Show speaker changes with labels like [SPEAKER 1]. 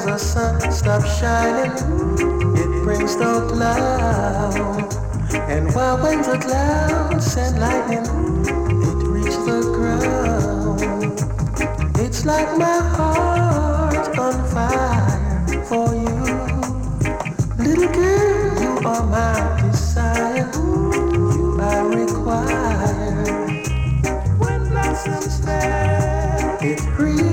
[SPEAKER 1] the sun stops shining, it brings the cloud. And while when the clouds and lightning, it reach the ground. It's like my heart on fire for you. Little girl, you are my desire. You are required. When blossoms fail, it breathes.